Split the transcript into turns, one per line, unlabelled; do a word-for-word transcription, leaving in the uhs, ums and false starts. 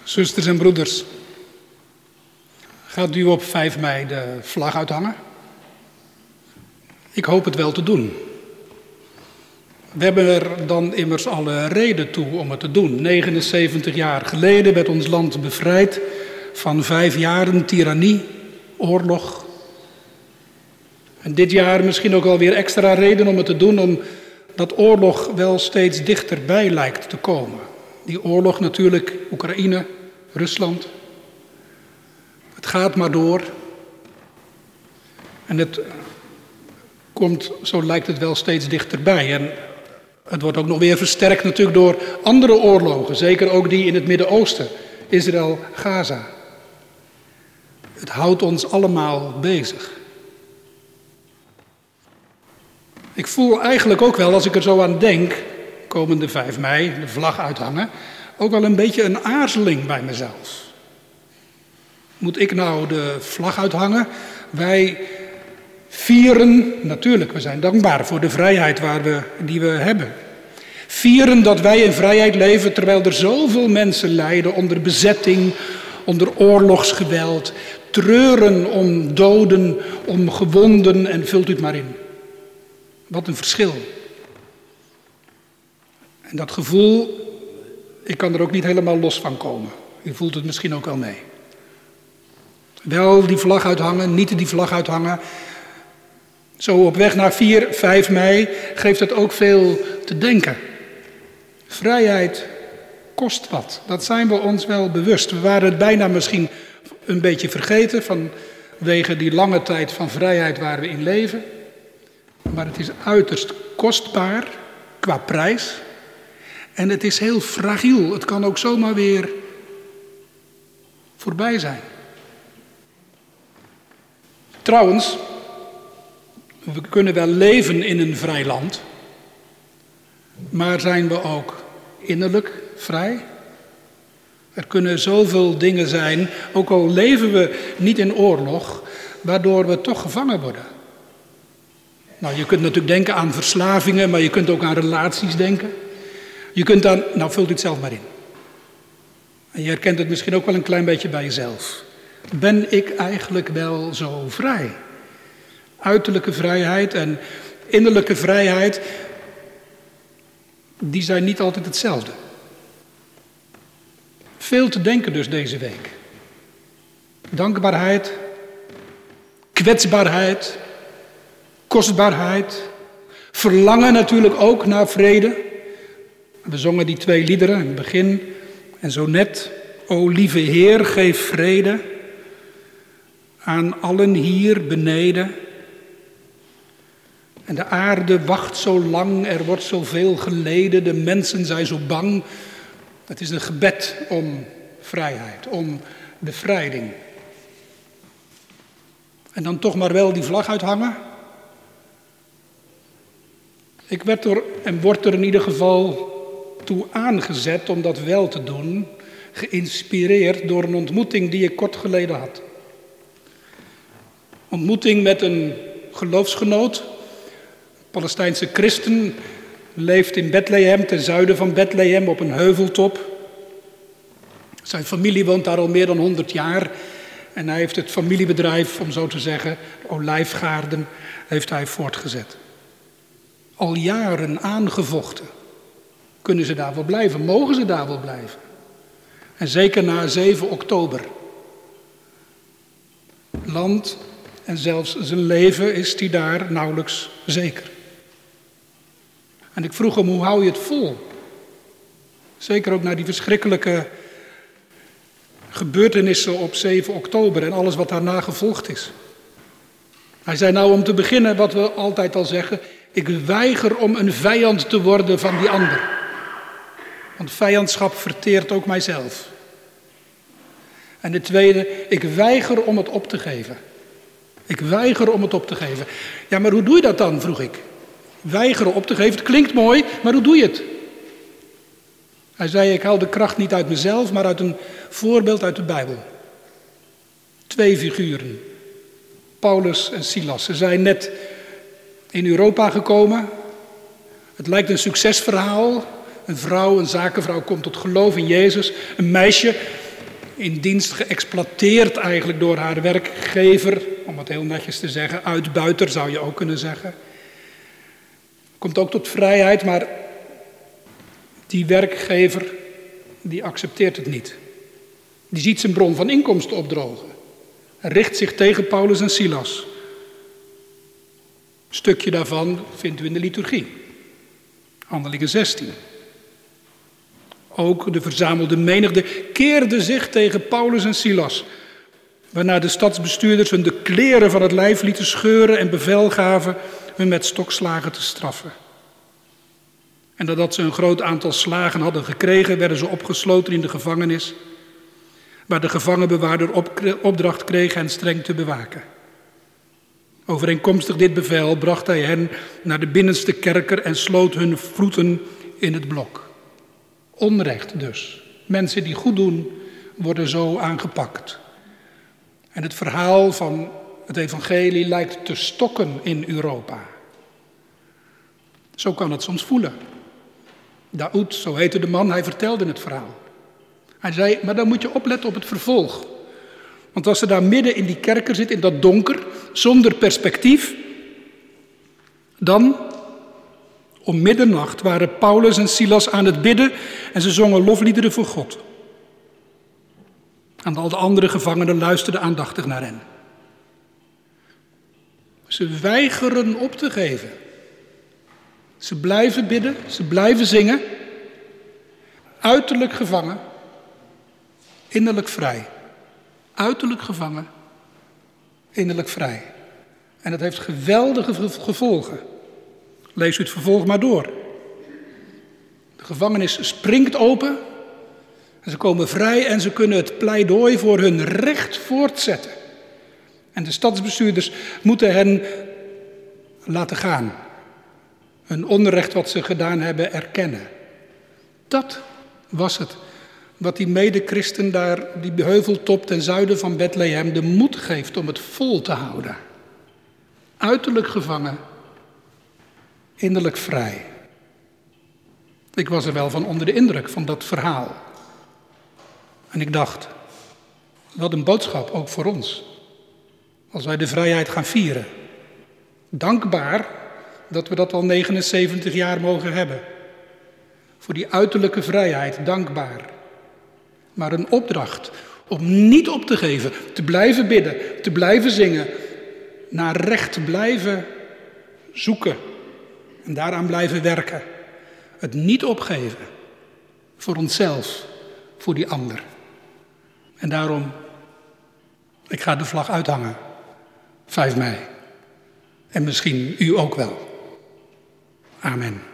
Zusters en broeders, gaat u op vijf mei de vlag uithangen? Ik hoop het wel te doen. We hebben er dan immers alle reden toe om het te doen. negenenzeventig jaar geleden werd ons land bevrijd van vijf jaren tirannie, oorlog. En dit jaar misschien ook wel weer extra reden om het te doen, omdat oorlog wel steeds dichterbij lijkt te komen. Die oorlog natuurlijk, Oekraïne, Rusland. Het gaat maar door. En het komt, zo lijkt het wel, steeds dichterbij. En het wordt ook nog weer versterkt natuurlijk door andere oorlogen. Zeker ook die in het Midden-Oosten. Israël, Gaza. Het houdt ons allemaal bezig. Ik voel eigenlijk ook wel, als ik er zo aan denk, komende vijf mei, de vlag uithangen, ook wel een beetje een aarzeling bij mezelf. Moet ik nou de vlag uithangen? Wij vieren, natuurlijk, we zijn dankbaar voor de vrijheid waar we, die we hebben. Vieren dat wij in vrijheid leven terwijl er zoveel mensen lijden onder bezetting, onder oorlogsgeweld. Treuren om doden, om gewonden en vult u het maar in. Wat een verschil. En dat gevoel, ik kan er ook niet helemaal los van komen. U voelt het misschien ook wel mee. Wel die vlag uithangen, niet die vlag uithangen. Zo op weg naar vier, vijf mei geeft het ook veel te denken. Vrijheid kost wat. Dat zijn we ons wel bewust. We waren het bijna misschien een beetje vergeten vanwege die lange tijd van vrijheid waar we in leven. Maar het is uiterst kostbaar qua prijs. En het is heel fragiel. Het kan ook zomaar weer voorbij zijn. Trouwens, we kunnen wel leven in een vrij land. Maar zijn we ook innerlijk vrij? Er kunnen zoveel dingen zijn, ook al leven we niet in oorlog, waardoor we toch gevangen worden. Nou, je kunt natuurlijk denken aan verslavingen, maar je kunt ook aan relaties denken. Je kunt aan, nou vult u het zelf maar in. En je herkent het misschien ook wel een klein beetje bij jezelf. Ben ik eigenlijk wel zo vrij? Uiterlijke vrijheid en innerlijke vrijheid, die zijn niet altijd hetzelfde. Veel te denken dus deze week. Dankbaarheid, kwetsbaarheid, kostbaarheid, verlangen natuurlijk ook naar vrede. We zongen die twee liederen in het begin en zo net. O lieve Heer, geef vrede aan allen hier beneden. En de aarde wacht zo lang, er wordt zoveel geleden, de mensen zijn zo bang. Het is een gebed om vrijheid, om bevrijding. En dan toch maar wel die vlag uithangen. Ik werd er en word er in ieder geval toe aangezet om dat wel te doen, geïnspireerd door een ontmoeting die ik kort geleden had. Ontmoeting met een geloofsgenoot, Palestijnse christen, leeft in Bethlehem, ten zuiden van Bethlehem, op een heuveltop. Zijn familie woont daar al meer dan honderd jaar. En hij heeft het familiebedrijf, om zo te zeggen, de olijfgaarden, heeft hij voortgezet. Al jaren aangevochten. Kunnen ze daar wel blijven? Mogen ze daar wel blijven? En zeker na zeven oktober. Land en zelfs zijn leven is hij daar nauwelijks zeker. En ik vroeg hem, hoe hou je het vol? Zeker ook na die verschrikkelijke gebeurtenissen op zeven oktober en alles wat daarna gevolgd is. Hij zei nou om te beginnen wat we altijd al zeggen, ik weiger om een vijand te worden van die ander. Want vijandschap verteert ook mijzelf. En de tweede, ik weiger om het op te geven. Ik weiger om het op te geven. Ja, maar hoe doe je dat dan, vroeg ik. Weigeren op te geven, het klinkt mooi, maar hoe doe je het? Hij zei, ik haal de kracht niet uit mezelf, maar uit een voorbeeld uit de Bijbel. Twee figuren, Paulus en Silas. Ze zijn net in Europa gekomen. Het lijkt een succesverhaal. Een vrouw, een zakenvrouw komt tot geloof in Jezus. Een meisje in dienst geëxploiteerd eigenlijk door haar werkgever, om het heel netjes te zeggen, uitbuiter zou je ook kunnen zeggen. Komt ook tot vrijheid, maar die werkgever die accepteert het niet. Die ziet zijn bron van inkomsten opdrogen en richt zich tegen Paulus en Silas. Een stukje daarvan vinden we in de liturgie. Handelingen zestien. Ook de verzamelde menigte keerde zich tegen Paulus en Silas, waarna de stadsbestuurders hun de kleren van het lijf lieten scheuren en bevel gaven hun met stokslagen te straffen. En nadat ze een groot aantal slagen hadden gekregen, werden ze opgesloten in de gevangenis, waar de gevangenbewaarder opdracht kreeg hen streng te bewaken. Overeenkomstig dit bevel bracht hij hen naar de binnenste kerker en sloot hun voeten in het blok. Onrecht dus. Mensen die goed doen, worden zo aangepakt. En het verhaal van het evangelie lijkt te stokken in Europa. Zo kan het soms voelen. Daoud, zo heette de man, hij vertelde het verhaal. Hij zei, maar dan moet je opletten op het vervolg. Want als ze daar midden in die kerker zit, in dat donker, zonder perspectief, dan, om middernacht, waren Paulus en Silas aan het bidden en ze zongen lofliederen voor God. En al de andere gevangenen luisterden aandachtig naar hen. Ze weigeren op te geven. Ze blijven bidden, ze blijven zingen. Uiterlijk gevangen, innerlijk vrij. Uiterlijk gevangen, innerlijk vrij. En dat heeft geweldige gevolgen. Lees u het vervolg maar door. De gevangenis springt open. En ze komen vrij en ze kunnen het pleidooi voor hun recht voortzetten. En de stadsbestuurders moeten hen laten gaan. Hun onrecht wat ze gedaan hebben erkennen. Dat was het wat die medechristen daar op die heuveltop ten zuiden van Bethlehem de moed geeft om het vol te houden. Uiterlijk gevangen, innerlijk vrij. Ik was er wel van onder de indruk van dat verhaal. En ik dacht, wat een boodschap ook voor ons. Als wij de vrijheid gaan vieren. Dankbaar dat we dat al negenenzeventig jaar mogen hebben. Voor die uiterlijke vrijheid, dankbaar. Maar een opdracht om niet op te geven, te blijven bidden, te blijven zingen, naar recht te blijven zoeken en daaraan blijven werken. Het niet opgeven voor onszelf, voor die ander. En daarom, ik ga de vlag uithangen, vijf mei. En misschien u ook wel. Amen.